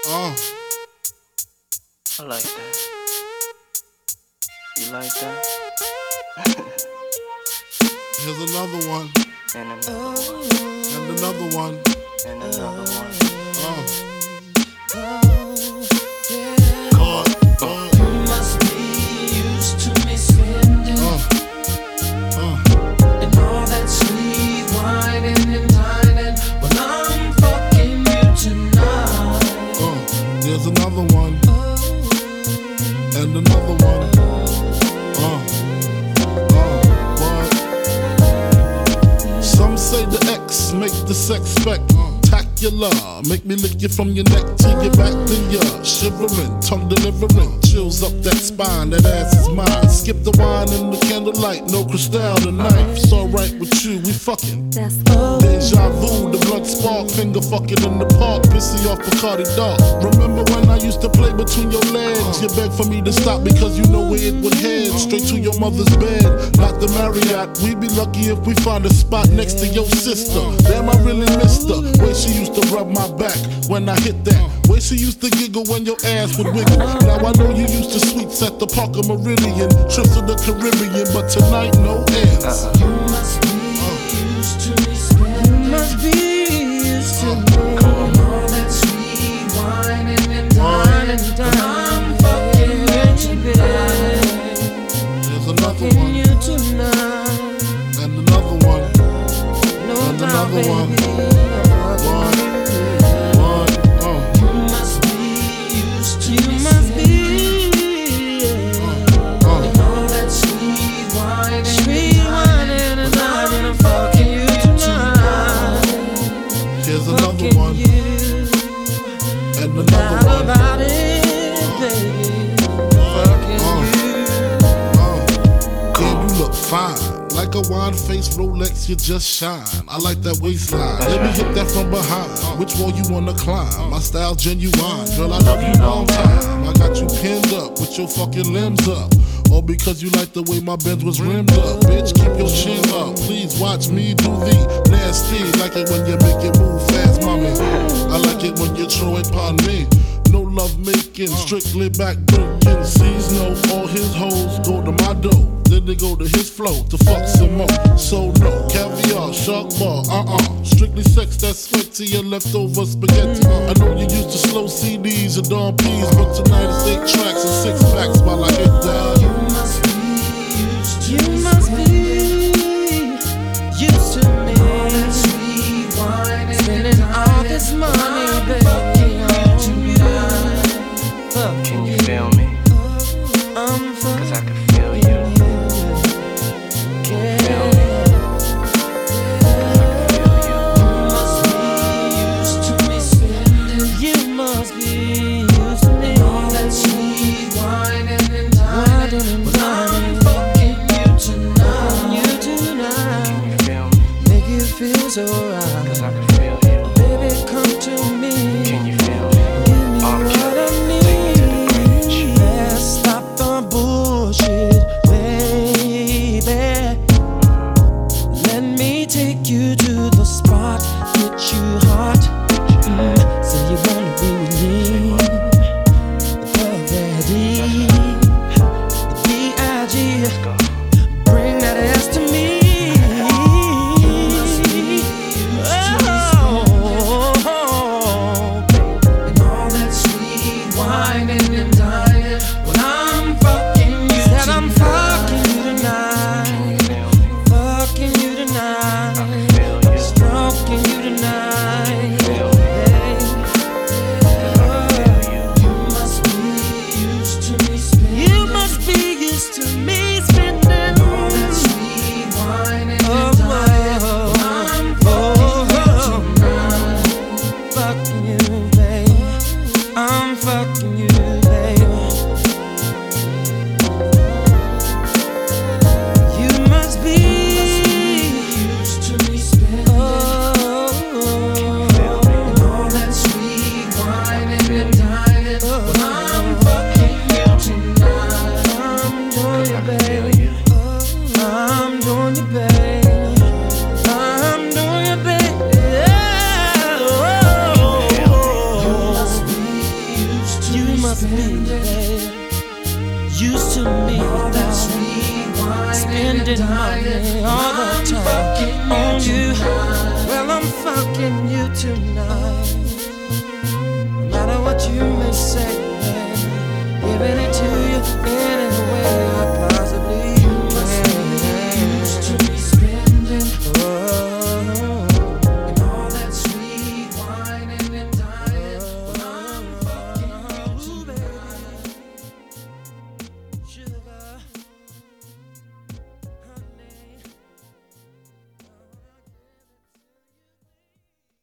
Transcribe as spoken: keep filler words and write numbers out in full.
Uh. I like that. You like that? Here's another one. And another one. And another one. And another one. Uh. God. Uh. You must be used to me spending Uh. Uh. and all that sweet whining and dining. Well, I'm fucking you tonight. Uh. There's another one. And another one. Uh. Uh. What? Some say the X make the sex spectacular. Make me lick you from your neck to your back, then you're shivering, tongue delivering, chills up that spine. That ass is mine. Skip the wine and the candlelight, no crystal tonight. It's alright with you, we fucking. That's cool. Deja vu, the blood spark, finger fucking in the park, pissy off Bacardi Dark. Remember when I used to play between your legs? You begged for me to stop because you know where it would head. Straight to your mother's bed, not the Marriott. We'd be lucky if we find a spot next to your sister. Damn, I really missed her. Way she used to rub my back when I hit that. Way she used to giggle when your ass would wiggle. Now I know you used to sweets at the Parker Meridian, trips to the Caribbean, but tonight no ends. You must be used to me spending. You must be used to me. And all that sweet whining and dining. Well, I'm fucking you tonight. There's another Fucking one. you tonight. And another one. No And doubt, another one. baby. One. One. Uh. You must be used to you must be. Uh. And all that sweet wine, sweet wine and dining. I'm fucking you tonight. Here's another Fucking one. you. And No another doubt one. about it, baby. Fucking you. Uh. Damn, you look fine. Like a wine-faced Rolex, you just shine. I like that waistline. Let me hit that from behind. Which wall you wanna climb? My style genuine. Girl, I love you long time. I got you pinned up with your fucking limbs up. All because you like the way my Benz was rimmed up. Bitch, keep your chin up. Please watch me do the nasty. Like it when you make it move fast, mommy. I like it when you throw it upon me. No love making, strictly back breaking. Sees no, all his hoes go to my dough. Then they go to his flow to fuck some more. So no, caviar, shark bar, uh-uh. Strictly sex that's sweat to your leftover spaghetti. I know you used to slow C Ds and Dawn P's, but tonight it's eight tracks and six packs while I hit that. You must be used to you must be used to me. All that sweet wine and spending all this money, baby. Can you feel me? I'm Cause I can feel you. Can you feel me? I can feel you. Must be used to me spending. You must be used to me. All that sweet wine and dining. But I'm fucking you tonight. You tonight. Can you feel me? Make you feel so right. Cause I can feel you. Baby, come to me. Can you feel me? Give me I'm what killing. I need. Take me to the bridge. Let's stop the bullshit, baby. Let me take you to the spot, get you hot. Mm, say you wanna be with me. The D, D I G. Let's go. Bring that ass to me. Oh. money all the time on you. Well, I'm fucking you tonight. No matter what you may say, giving it to you